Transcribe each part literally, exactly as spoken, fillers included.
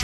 Revolution.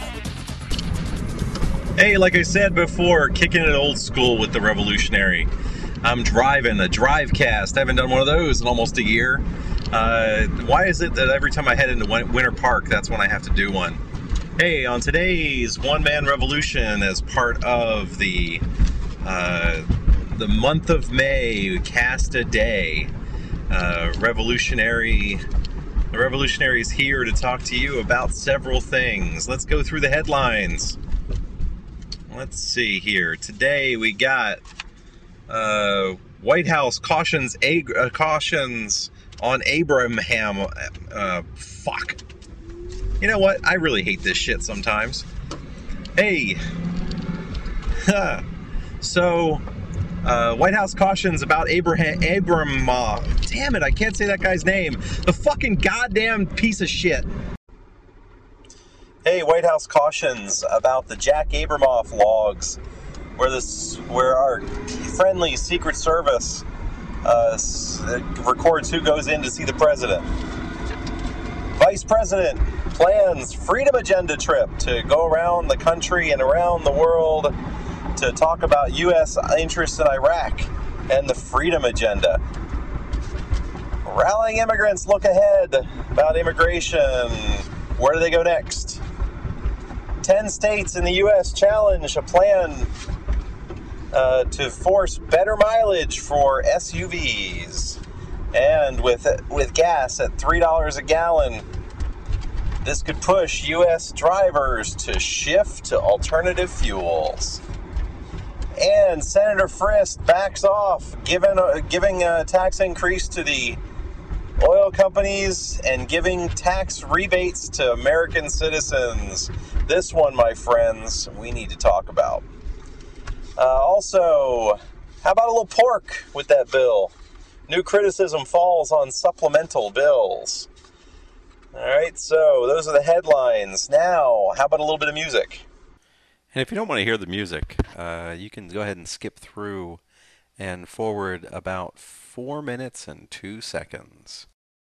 Hey, like I said before, kicking it old school with the Revolutionary. I'm driving a Drivecast. I haven't done one of those in almost a year. Uh, why is it that every time I head into Winter Park, that's when I have to do one? Hey, on today's One Man Revolution, as part of the uh, the month of May, Cast a Day, uh, Revolutionary... The Revolutionary is here to talk to you about several things. Let's go through the headlines. Let's see here. Today we got uh, White House cautions a- uh, cautions on Abraham. Uh, fuck. You know what? I really hate this shit sometimes. Hey. so, uh, White House cautions about Abraham. Abram. Uh, damn it! I can't say that guy's name. The fucking goddamn piece of shit. Hey, White House cautions about the Jack Abramoff logs, where this, where our friendly Secret Service uh, records who goes in to see the president. Vice President plans Freedom Agenda trip to go around the country and around the world to talk about U S interests in Iraq and the Freedom Agenda. Rallying immigrants look ahead about immigration. Where do they go next? Ten states in the U S challenge a plan uh, to force better mileage for S U Vs. And with with gas at three dollars a gallon, this could push U S drivers to shift to alternative fuels. And Senator Frist backs off, giving, uh, giving a tax increase to the oil companies and giving tax rebates to American citizens. This one, my friends, we need to talk about. Uh, also, how about a little pork with that bill? New criticism falls on supplemental bills. All right, so those are the headlines. Now, how about a little bit of music? And if you don't want to hear the music, uh, you can go ahead and skip through and forward about four minutes and two seconds.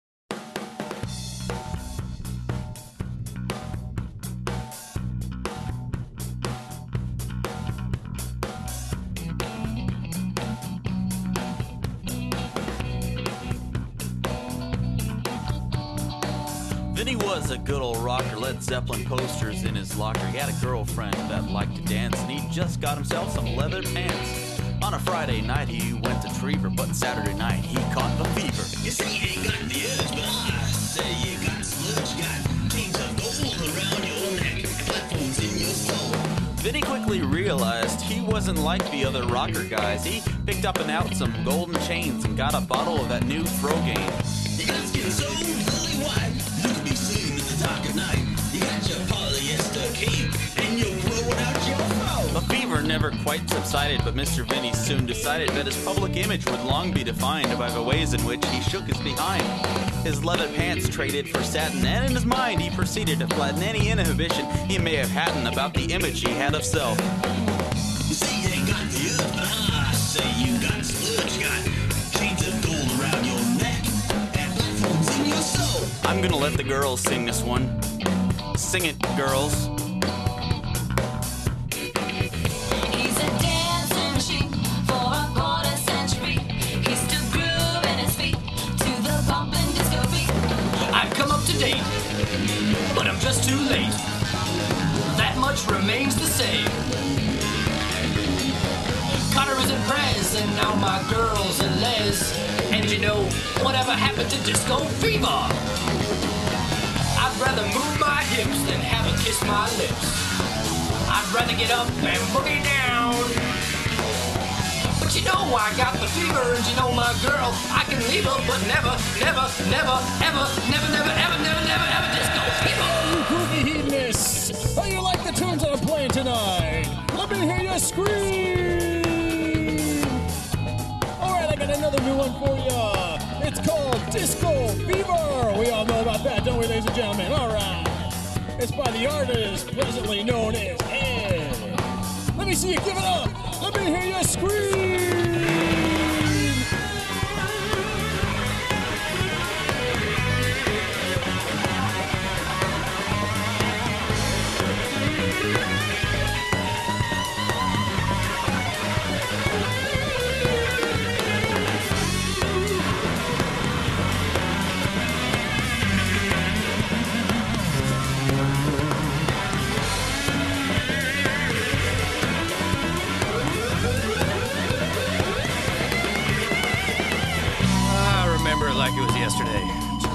Vinny was a good old rocker, Led Zeppelin posters in his locker. He had a girlfriend that liked to dance, and he just got himself some leather pants. On a Friday night, he went to Trevor, but Saturday night, he caught the fever. You say you ain't got the urge, but I say you got sludge, got chains of gold around your neck, platforms in your soul. Vinny quickly realized he wasn't like the other rocker guys. He picked up and out some golden chains and got a bottle of that new Throgaine. You got skin so lily white, you can be seen in the dark of night. You got your polyester cape, and you're growing out your fro. The fever never quite subsided, but Mister Vinny soon decided that his public image would long be defined by the ways in which he shook his behind. His leather pants traded for satin, and in his mind he proceeded to flatten any inhibition he may have had about the image he had of self. You say you ain't got the urge, but I say you got sludge, got chains of gold around your neck, and platforms in your soul. I'm gonna let the girls sing this one. Sing it, girls. He's a dancing machine for a quarter century. He's still grooving his feet to the bumping disco beat. I've come up to date, but I'm just too late. That much remains the same. Connor is in Prez, and now my girl's in Les. And you know, whatever happened to disco fever? I'd rather move my hips than have her kiss my lips. I'd rather get up and boogie down. But you know I got the fever, and you know my girl, I can leave her, but never, never, never, ever, never, never, ever, never, never, ever disco fever. You groovy hedonists, how you like the tunes that I'm playing tonight? Let me hear you scream! Alright, I got another new one for ya. It's called Disco Fever. We all know about that, don't we, ladies and gentlemen? Alright. It's by the artist presently known as Ed. Let me see you give it up. Let me hear you scream!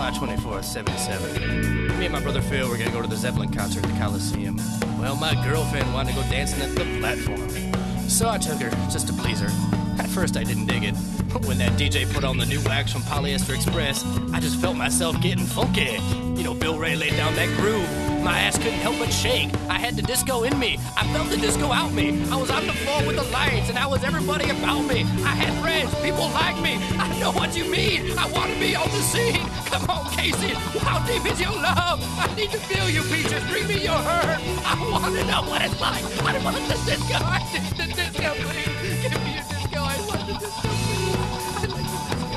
July twenty-fourth, seventy-seven. Me and my brother Phil were gonna go to the Zeppelin concert at the Coliseum. Well, my girlfriend wanted to go dancing at the platform. So I took her, just to please her. At first I didn't dig it. When that D J put on the new wax from Polyester Express, I just felt myself getting funky. You know, Bill Ray laid down that groove. My ass couldn't help but shake. I had the disco in me. I felt the disco out me. I was on the floor with the lights, and I was everybody about me. I had friends. People like me. I know what you mean. I want to be on the scene. Come on, Casey. How deep is your love? I need to feel you, Peaches. Bring me your hurt. I want to know what it's like. I want the disco. I need the disco, please. Give me your disco. I want the disco, please. I like the disco.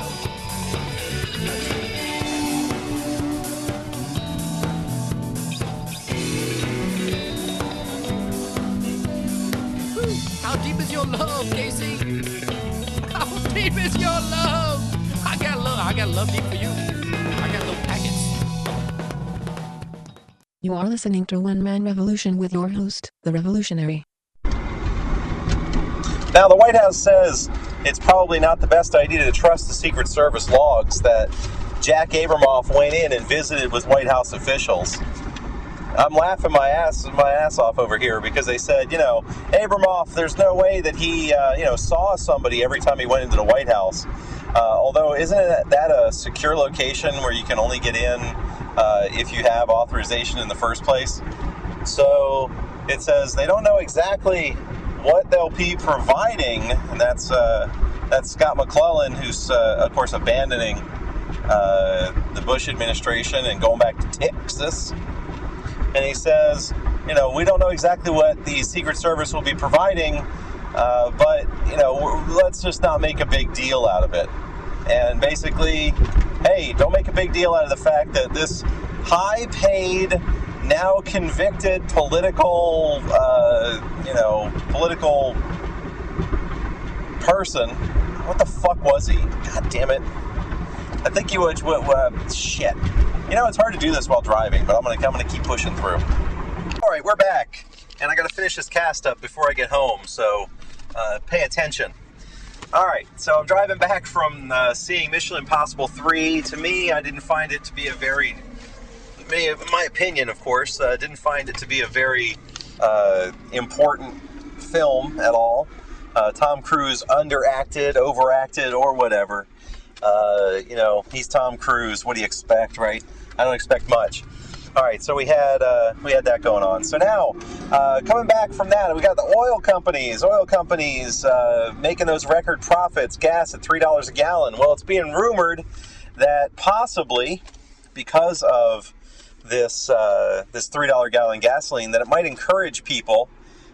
How deep is your love, Casey? How deep is your love? I got love. I got love deep for you. I got little packets. You are listening to One Man Revolution with your host, The Revolutionary. Now, the White House says it's probably not the best idea to trust the Secret Service logs that Jack Abramoff went in and visited with White House officials. I'm laughing my ass my ass off over here because they said, you know, Abramoff, there's no way that he, uh, you know, saw somebody every time he went into the White House. Uh, although, isn't it that a secure location where you can only get in uh, if you have authorization in the first place? So it says they don't know exactly what they'll be providing, and that's uh, that's Scott McClellan, who's uh, of course abandoning uh, the Bush administration and going back to Texas. And he says, you know, we don't know exactly what the Secret Service will be providing, uh, but, you know, let's just not make a big deal out of it. And basically, hey, don't make a big deal out of the fact that this high-paid, now convicted political, uh, you know, political person, what the fuck was he? God damn it. I think he was, uh, shit. You know, it's hard to do this while driving, but I'm gonna, I'm gonna keep pushing through. All right, we're back, and I gotta finish this cast up before I get home, so uh, pay attention. All right, so I'm driving back from uh, seeing Mission Impossible three. To me, I didn't find it to be a very, in my opinion, of course, uh, didn't find it to be a very uh, important film at all. Uh, Tom Cruise underacted, overacted, or whatever. Uh, you know, he's Tom Cruise. What do you expect, right? I don't expect much. All right, so we had uh, we had that going on. So now, uh, coming back from that, we got the oil companies. Oil companies uh, making those record profits. Gas at three dollars a gallon. Well, it's being rumored that possibly, because of this uh, this three dollar gallon gasoline, that it might encourage people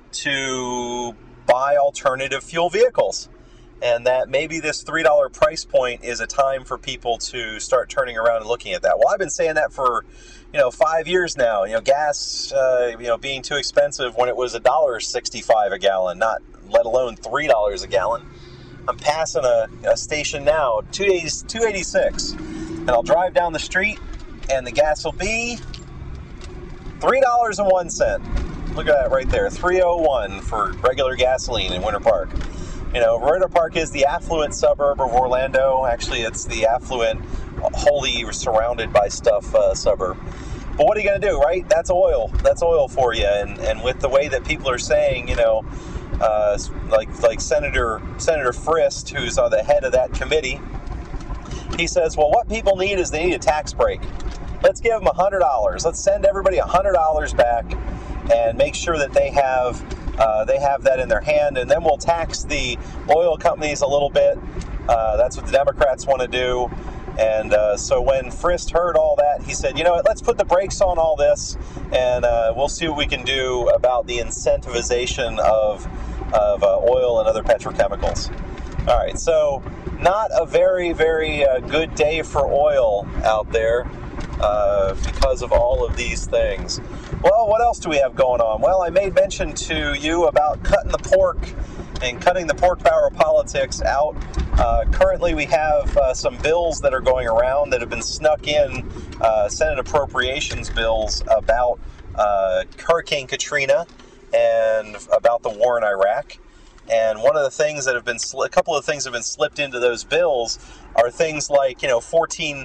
to buy alternative fuel vehicles. And that maybe this three dollar price point is a time for people to start turning around and looking at that. Well, I've been saying that for, you know, five years now. You know, gas, uh, you know, being too expensive when it was one dollar sixty-five a gallon, not let alone three dollars a gallon. I'm passing a, a station now, two eighty-six, and I'll drive down the street, and the gas will be three dollars and one cent. Look at that right there, three oh one for regular gasoline in Winter Park. You know, Winter Park is the affluent suburb of Orlando. Actually, it's the affluent, wholly surrounded by stuff uh, suburb. But what are you going to do, right? That's oil. That's oil for you. And and with the way that people are saying, you know, uh, like like Senator Senator Frist, who's on the head of that committee, he says, well, what people need is they need a tax break. Let's give them one hundred dollars. Let's send everybody one hundred dollars back and make sure that they have uh, they have that in their hand, and then we'll tax the oil companies a little bit. Uh, that's what the Democrats want to do. And uh, so when Frist heard all that, he said, you know what, let's put the brakes on all this, and uh, we'll see what we can do about the incentivization of, of uh, oil and other petrochemicals. All right, so not a very, very uh, good day for oil out there uh, because of all of these things. Well, what else do we have going on? Well, I made mention to you about cutting the pork and cutting the pork barrel politics out. Uh, currently, we have uh, some bills that are going around that have been snuck in, uh, Senate appropriations bills about uh, Hurricane Katrina and about the war in Iraq. And one of the things that have been, sli- a couple of things that have been slipped into those bills are things like, you know, fourteen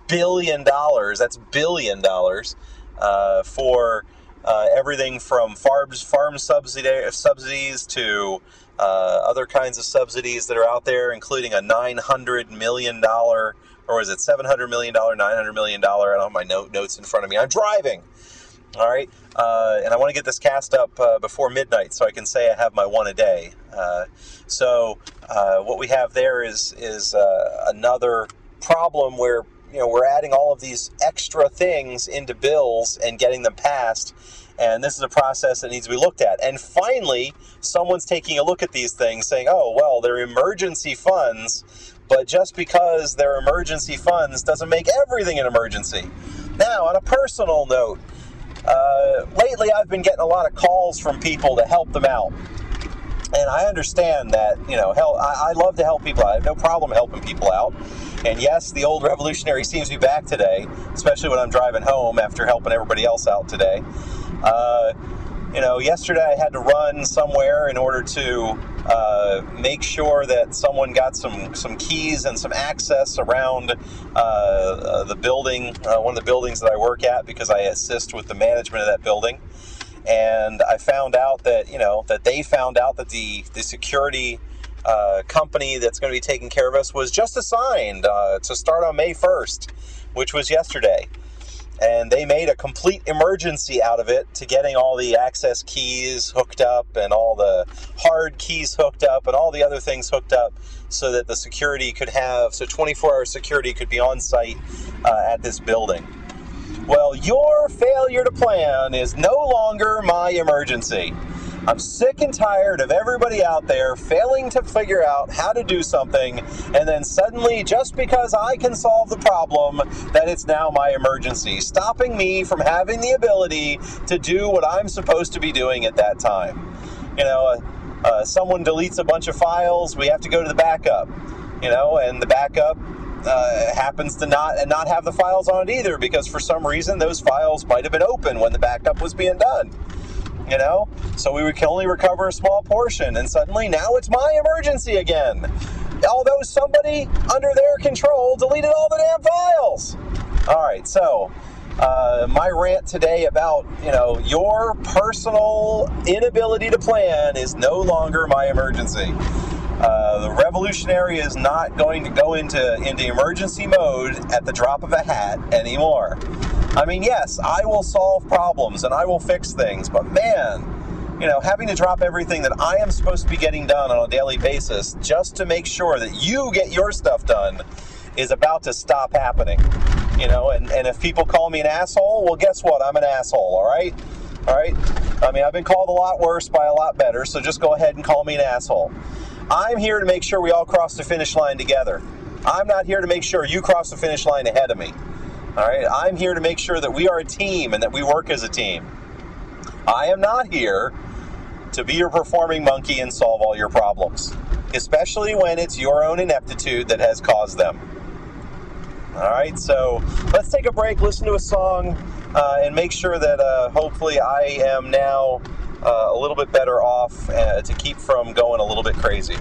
billion dollars. That's billion dollars uh, for uh, everything from farms, farm subsidy, subsidies to uh, other kinds of subsidies that are out there, including a nine hundred million dollars, or is it seven hundred million dollars, nine hundred million dollars? I don't have my note, notes in front of me. I'm driving. All right, uh, and I want to get this cast up uh, before midnight so I can say I have my one a day. Uh, so uh, what we have there is is uh, another problem where, you know, we're adding all of these extra things into bills and getting them passed, and this is a process that needs to be looked at. And finally, someone's taking a look at these things, saying, "Oh, well, they're emergency funds, but just because they're emergency funds doesn't make everything an emergency." Now, on a personal note. Uh, lately, I've been getting a lot of calls from people to help them out, and I understand that, you know, hell, I, I love to help people out. I have no problem helping people out, and yes, the old revolutionary seems to be back today, especially when I'm driving home after helping everybody else out today. Uh, you know, yesterday I had to run somewhere in order to uh, make sure that someone got some, some keys and some access around uh, uh, the building, uh, one of the buildings that I work at, because I assist with the management of that building. And I found out that, you know, that they found out that the, the security uh, company that's going to be taking care of us was just assigned uh, to start on May first, which was yesterday. And they made a complete emergency out of it to getting all the access keys hooked up and all the hard keys hooked up and all the other things hooked up so that the security could have, so twenty-four hour security could be on site uh, at this building. Well, your failure to plan is no longer my emergency. I'm sick and tired of everybody out there failing to figure out how to do something, and then suddenly, just because I can solve the problem, that it's now my emergency, stopping me from having the ability to do what I'm supposed to be doing at that time. You know, uh, uh, someone deletes a bunch of files, we have to go to the backup, you know, and the backup uh, happens to not and not have the files on it either, because for some reason those files might have been open when the backup was being done. You know, so we can only recover a small portion, and suddenly now it's my emergency again. Although somebody under their control deleted all the damn files. All right, so uh, my rant today about, you know, your personal inability to plan is no longer my emergency. Uh, the revolutionary is not going to go into, into emergency mode at the drop of a hat anymore. I mean, yes, I will solve problems and I will fix things, but man, you know, having to drop everything that I am supposed to be getting done on a daily basis just to make sure that you get your stuff done is about to stop happening. You know, and, and if people call me an asshole, well, guess what? I'm an asshole, all right? All right? I mean, I've been called a lot worse by a lot better, so just go ahead and call me an asshole. I'm here to make sure we all cross the finish line together. I'm not here to make sure you cross the finish line ahead of me. All right, I'm here to make sure that we are a team and that we work as a team. I am not here to be your performing monkey and solve all your problems, especially when it's your own ineptitude that has caused them. All right, so let's take a break, listen to a song, uh, and make sure that uh, hopefully I am now uh, a little bit better off uh, to keep from going a little bit crazy.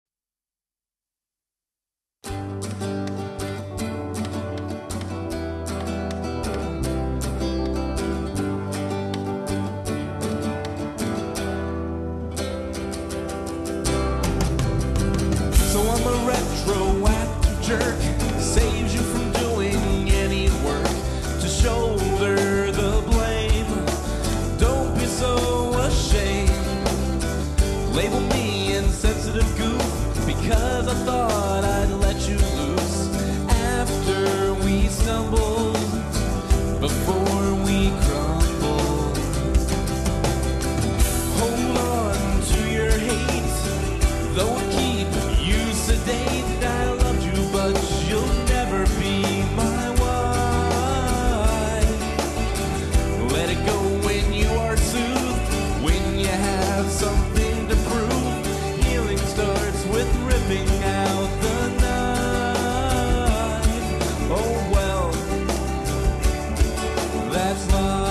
So I'm a retroactive jerk, saves you from doing any work, to shoulder the blame. Don't be so ashamed. Label me insensitive goof, because I thought I'd let you loose after we stumbled, before we crumbled. Hold on to your hate, though it keep you sedate. I loved you, but you'll never be my wife. Let it go when you are soothed, when you have something to prove. Healing starts with ripping out the knife. Oh well, that's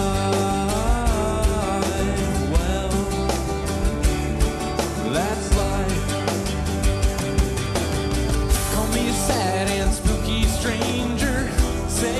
life. Well, that's life. Call me a sad and spooky stranger, say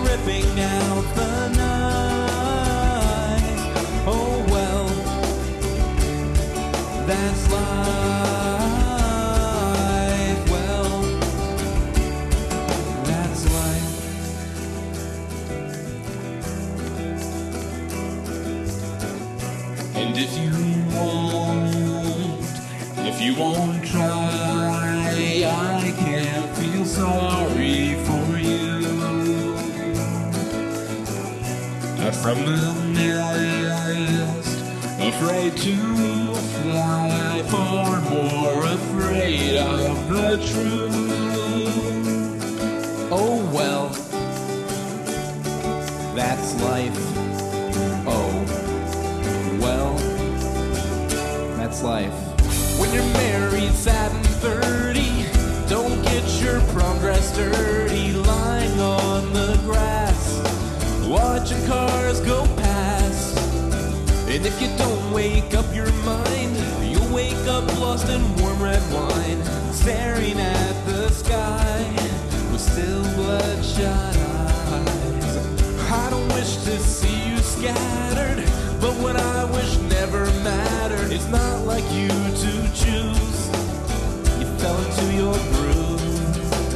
ripping out the knife. Oh well, that's life. Well, that's life. And if you won't, if you won't try, I can't feel sorry for you. From the nest, afraid to fly, far more afraid of the truth. Oh well, that's life. Oh well, that's life. When you're married, sad and thirty, don't get your prom dress dirty, lying on the grass, watching cars go past. And if you don't wake up your mind, you'll wake up lost in warm red wine, staring at the sky with still bloodshot eyes. I don't wish to see you scattered, but what I wish never mattered. It's not like you to choose, you fell into your groove.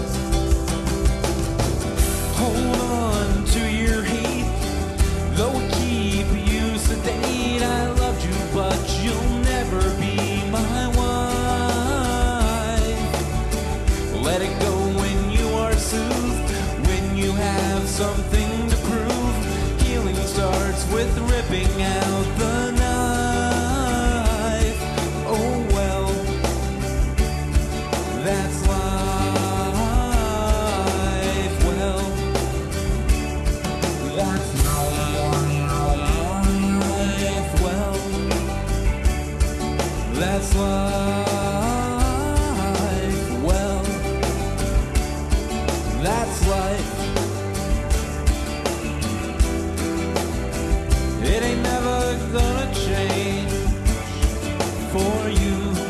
Hold on to your hate, though it keep you sedate. I loved you, but you'll never be my wife. Let it go when you are soothed, when you have something to prove. Healing starts with ripping out the knife. Oh well, that's life. Well, that's life. Well, that's life. Well, that's life. It ain't never gonna change for you.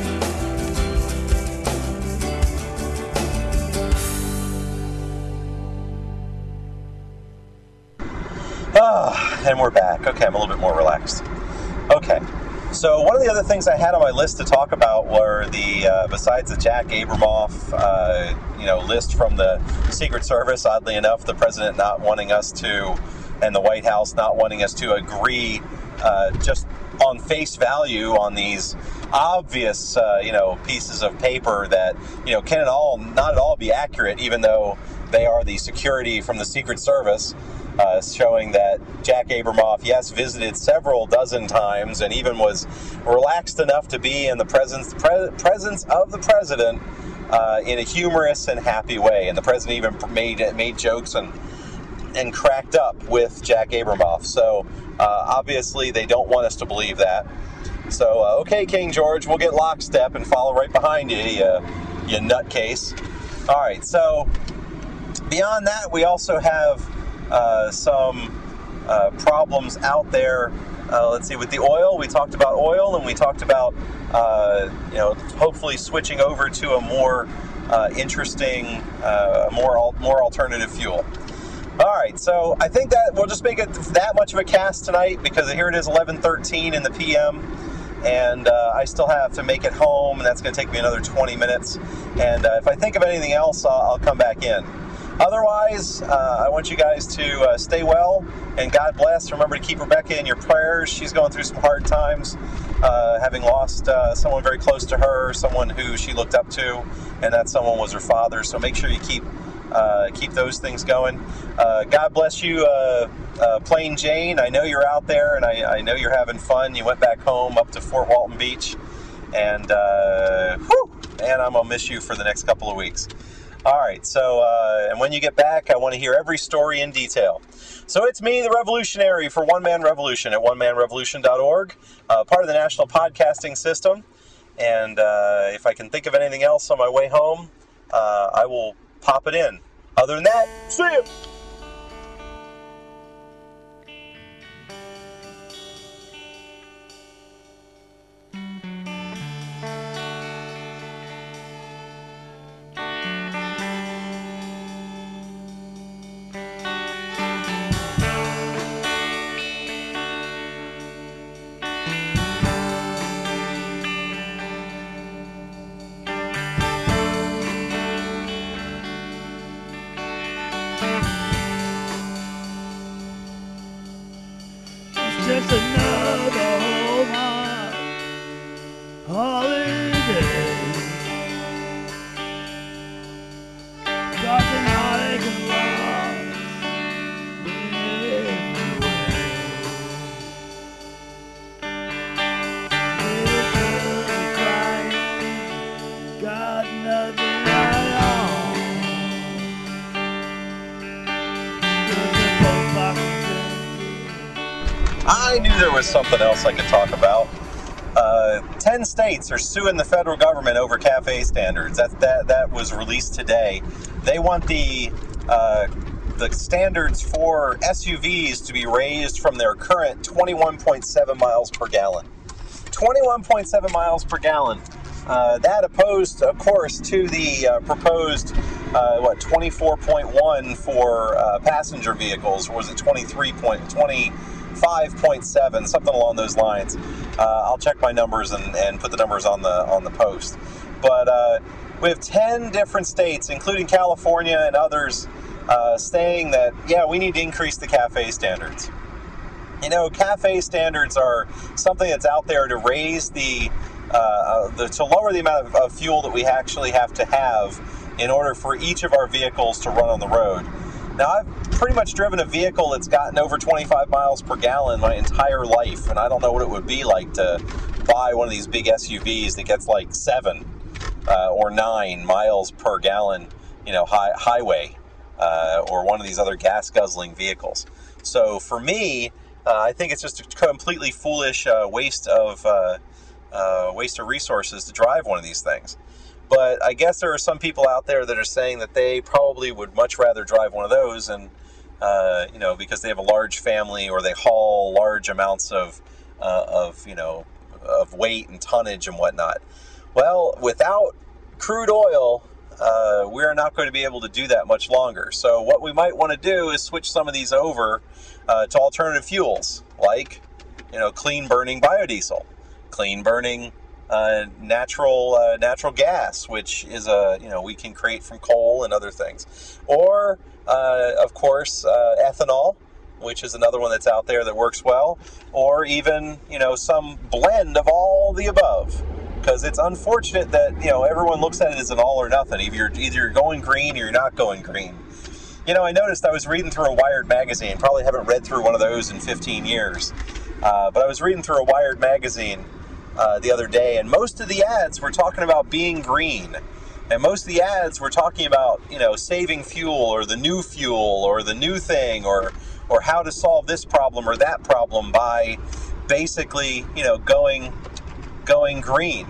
Ah, and we're back. Okay, I'm a little bit more relaxed. Okay, so one of the other things I had on my list to talk about were the, uh, besides the Jack Abramoff, uh, you know, list from the Secret Service, oddly enough, the president not wanting us to, and the White House not wanting us to agree uh, just on face value on these obvious, uh, you know, pieces of paper that, you know, can at all, not at all be accurate, even though they are the security from the Secret Service. Uh, showing that Jack Abramoff, yes, visited several dozen times and even was relaxed enough to be in the presence pre- presence of the president uh, in a humorous and happy way. And the president even made made jokes and and cracked up with Jack Abramoff. So uh, obviously they don't want us to believe that. So uh, okay, King George, we'll get lockstep and follow right behind you, you, you nutcase. All right. So beyond that, we also have Uh, some uh, problems out there. Uh, let's see, with the oil, we talked about oil, and we talked about, uh, you know, hopefully switching over to a more uh, interesting, uh, more al- more alternative fuel. All right, so I think that we'll just make it that much of a cast tonight because here it is, eleven thirteen in the P M, and uh, I still have to make it home, and that's going to take me another twenty minutes. And uh, if I think of anything else, I'll, I'll come back in. Otherwise, uh, I want you guys to uh, stay well, and God bless. Remember to keep Rebecca in your prayers. She's going through some hard times, uh, having lost uh, someone very close to her, someone who she looked up to, and that someone was her father. So make sure you keep uh, keep those things going. Uh, God bless you, uh, uh, Plain Jane. I know you're out there, and I, I know you're having fun. You went back home up to Fort Walton Beach, and uh, whew, man, I'm going to miss you for the next couple of weeks. All right, so, uh, and when you get back, I want to hear every story in detail. So it's me, the Revolutionary, for One Man Revolution at one man revolution dot org, uh, part of the National Podcasting System. And uh, if I can think of anything else on my way home, uh, I will pop it in. Other than that, see you! just another Hallmark holiday. Causing heartache and loss everywhere. Little girl crying, got nothing at all. 'Cause the postbox is empty. I knew there was something else I could talk about. Uh, Ten states are suing the federal government over cafe standards. That that that was released today. They want the uh, the standards for S U Vs to be raised from their current twenty-one point seven miles per gallon. twenty-one point seven miles per gallon. Uh, that opposed, of course, to the uh, proposed uh, what twenty-four point one for uh, passenger vehicles. Or was it twenty-three point twenty-five point seven, something along those lines? Uh, I'll check my numbers and, and put the numbers on the on the post. But uh, we have ten different states, including California and others, uh, saying that, yeah, we need to increase the cafe standards. You know, cafe standards are something that's out there to raise the, uh, the to lower the amount of, of fuel that we actually have to have in order for each of our vehicles to run on the road. Now, I've pretty much driven a vehicle that's gotten over twenty-five miles per gallon my entire life, and I don't know what it would be like to buy one of these big S U Vs that gets like seven uh, or nine miles per gallon, you know, high, highway, uh, or one of these other gas-guzzling vehicles. So for me, uh, I think it's just a completely foolish uh, waste of uh, uh, waste of resources to drive one of these things. But I guess there are some people out there that are saying that they probably would much rather drive one of those, and uh, you know, because they have a large family or they haul large amounts of uh, of you know of weight and tonnage and whatnot. Well, without crude oil, uh, we're not going to be able to do that much longer. So what we might want to do is switch some of these over uh, to alternative fuels, like you know, clean burning biodiesel, clean burning. Uh, natural uh, natural gas, which is a you know we can create from coal and other things, or uh, of course uh, ethanol, which is another one that's out there that works well, or even you know some blend of all the above. Because it's unfortunate that you know everyone looks at it as an all or nothing. Either you're either you're going green or you're not going green. You know, I noticed I was reading through a Wired magazine. Probably haven't read through one of those in fifteen years, uh, but I was reading through a Wired magazine Uh, the other day, and most of the ads were talking about being green, and most of the ads were talking about you know saving fuel or the new fuel or the new thing or or how to solve this problem or that problem by basically you know going going green.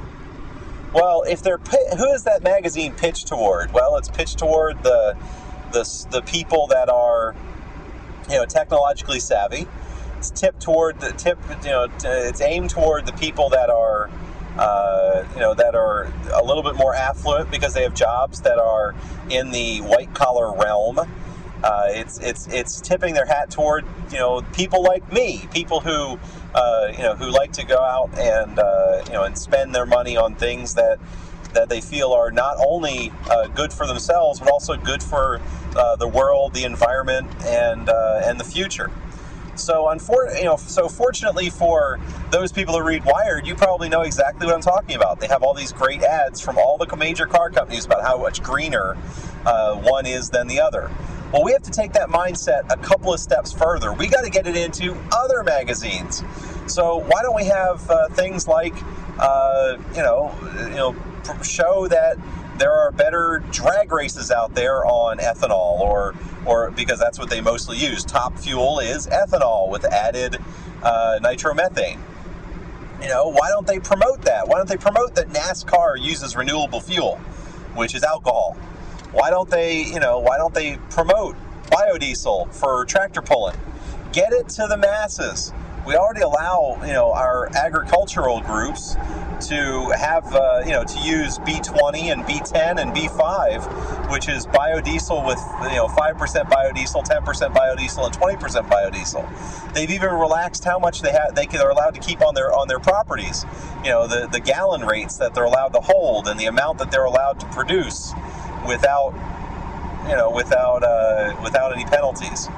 Well, if they're who is that magazine pitched toward? Well, it's pitched toward the the the people that are you know technologically savvy. It's tipped toward the tip, you know, it's aimed toward the people that are, uh, you know, that are a little bit more affluent because they have jobs that are in the white collar realm. Uh, it's it's it's tipping their hat toward you know people like me, people who uh, you know who like to go out and uh, you know and spend their money on things that that they feel are not only uh, good for themselves but also good for uh, the world, the environment, and uh, and the future. So, unfor- you know, so fortunately for those people who read Wired, you probably know exactly what I'm talking about. They have all these great ads from all the major car companies about how much greener uh, one is than the other. Well, we have to take that mindset a couple of steps further. We got to get it into other magazines. So why don't we have uh, things like, uh, you know, you know, show that there are better drag races out there on ethanol, or or because that's what they mostly use. Top fuel is ethanol with added uh, nitromethane. You know, why don't they promote that? Why don't they promote that NASCAR uses renewable fuel, which is alcohol? Why don't they, you know, why don't they promote biodiesel for tractor pulling? Get it to the masses. We already allow, you know, our agricultural groups to have, uh, you know, to use B twenty and B ten and B five, which is biodiesel with, you know, five percent biodiesel, ten percent biodiesel, and twenty percent biodiesel. They've even relaxed how much they have, they can, they're allowed to keep on their on their properties. You know, the, the gallon rates that they're allowed to hold and the amount that they're allowed to produce without, you know, without uh, without any penalties.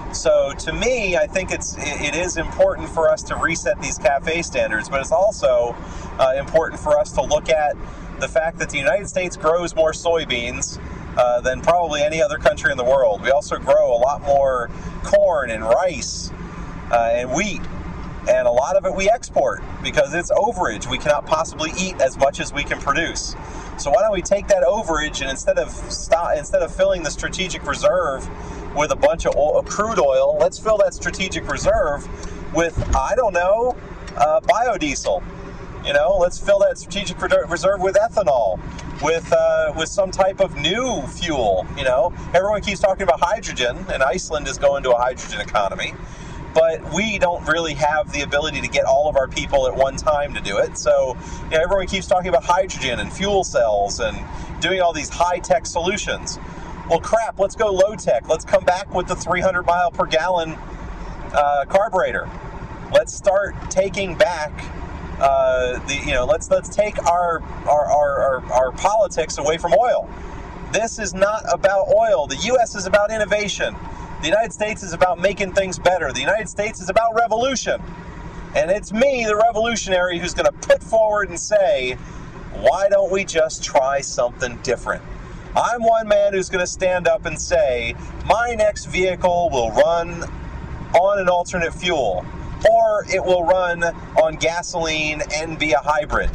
So to me, I think it's it is important for us to reset these CAFE standards, but it's also uh, important for us to look at the fact that the United States grows more soybeans uh, than probably any other country in the world. We also grow a lot more corn and rice uh, and wheat, and a lot of it we export because it's overage. We cannot possibly eat as much as we can produce. So why don't we take that overage and instead of stop, instead of filling the strategic reserve with a bunch of oil, crude oil, let's fill that strategic reserve with, I don't know, uh, biodiesel. You know, let's fill that strategic reserve with ethanol, with uh, with some type of new fuel. You know, everyone keeps talking about hydrogen, and Iceland is going to a hydrogen economy, but we don't really have the ability to get all of our people at one time to do it. So, you know, everyone keeps talking about hydrogen and fuel cells and doing all these high-tech solutions. Well, crap, let's go low-tech. Let's come back with the three hundred mile per gallon uh, carburetor. Let's start taking back uh, the, you know, let's let's take our our, our our our politics away from oil. This is not about oil. The U S is about innovation. The United States is about making things better. The United States is about revolution. And it's me, the revolutionary, who's going to put forward and say, why don't we just try something different? I'm one man who's going to stand up and say, my next vehicle will run on an alternate fuel, or it will run on gasoline and be a hybrid.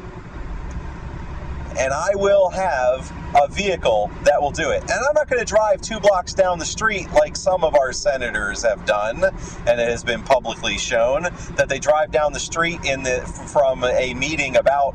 And I will have a vehicle that will do it. And I'm not going to drive two blocks down the street like some of our senators have done, and it has been publicly shown that they drive down the street in the from a meeting about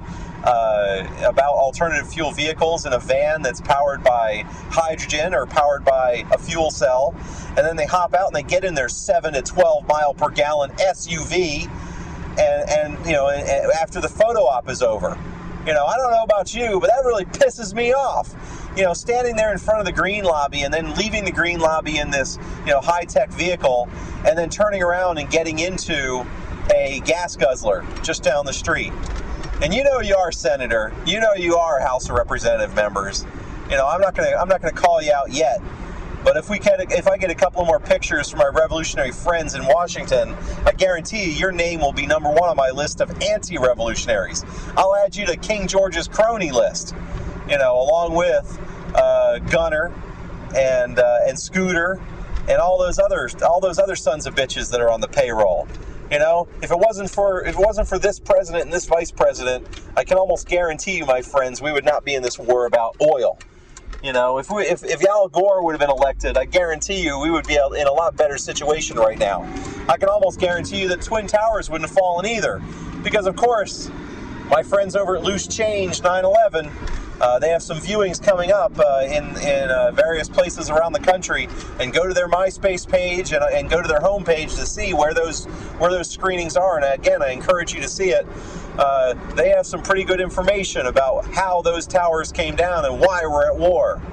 uh, about alternative fuel vehicles in a van that's powered by hydrogen or powered by a fuel cell, and then they hop out and they get in their seven to twelve mile per gallon S U V, and and you know and after the photo op is over. You know, I don't know about you, but that really pisses me off. You know, standing there in front of the Green Lobby and then leaving the Green Lobby in this, you know, high-tech vehicle and then turning around and getting into a gas guzzler just down the street. And you know you are, Senator. You know you are, House of Representative members. You know, I'm not gonna I'm not gonna call you out yet. But if we get, if I get a couple more pictures from our revolutionary friends in Washington, I guarantee you your name will be number one on my list of anti-revolutionaries. I'll add you to King George's crony list, you know, along with uh, Gunner and uh, and Scooter and all those other all those other sons of bitches that are on the payroll. You know, if it wasn't for if it wasn't for this president and this vice president, I can almost guarantee you, my friends, we would not be in this war about oil. You know, if we if, if Al Gore would have been elected, I guarantee you we would be in a lot better situation right now. I can almost guarantee you that Twin Towers wouldn't have fallen either. Because, of course, my friends over at Loose Change nine eleven, uh, they have some viewings coming up uh, in, in uh, various places around the country. And go to their MySpace page and, and go to their homepage to see where those, where those screenings are. And, again, I encourage you to see it. Uh, they have some pretty good information about how those towers came down and why we're at war.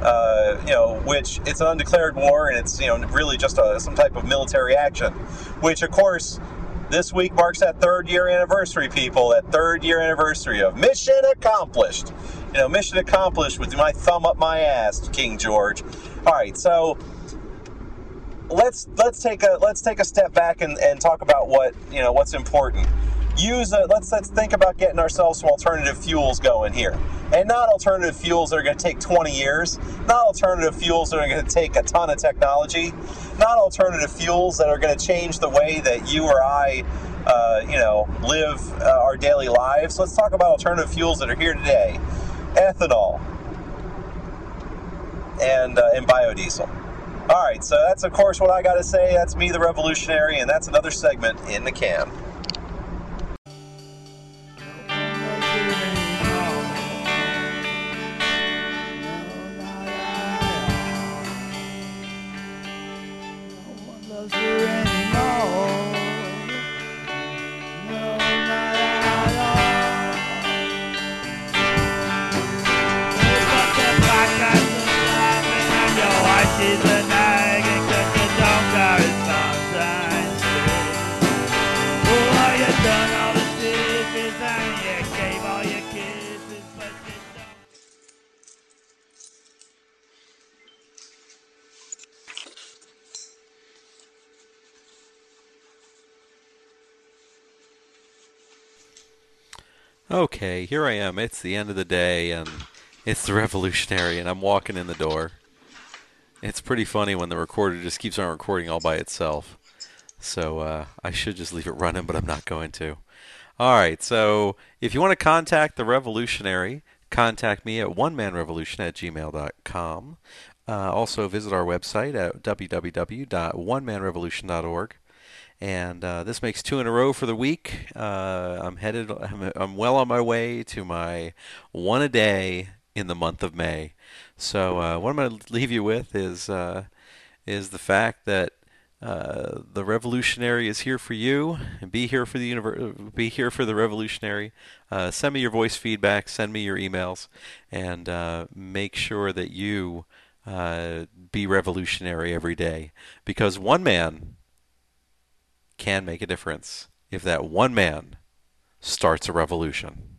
Uh, you know, which it's an undeclared war, and it's, you know, really just a, some type of military action. Which, of course, this week marks that third year anniversary, people. That third year anniversary of mission accomplished. You know, mission accomplished with my thumb up my ass, King George. All right, so let's let's take a let's take a step back and, and talk about what you know what's important. Use a, let's let's think about getting ourselves some alternative fuels going here, and not alternative fuels that are going to take twenty years, not alternative fuels that are going to take a ton of technology, not alternative fuels that are going to change the way that you or I, uh, you know, live uh, our daily lives. Let's talk about alternative fuels that are here today: ethanol and uh, and biodiesel. All right, so that's of course what I got to say. That's me, the revolutionary, and that's another segment in the can. Okay, here I am. It's the end of the day, and it's the Revolutionary, and I'm walking in the door. It's pretty funny when the recorder just keeps on recording all by itself. So uh, I should just leave it running, but I'm not going to. All right, so if you want to contact the Revolutionary, contact me at one man revolution at gmail dot com. Uh, also visit our website at w w w dot one man revolution dot org. And uh, this makes two in a row for the week. Uh, I'm headed. I'm, I'm well on my way to my one a day in the month of May. So uh, what I'm going to leave you with is uh, is the fact that uh, the Revolutionary is here for you. And be here for the univer- Be here for the Revolutionary. Uh, send me your voice feedback. Send me your emails, and uh, make sure that you uh, be revolutionary every day, because one man can make a difference if that one man starts a revolution.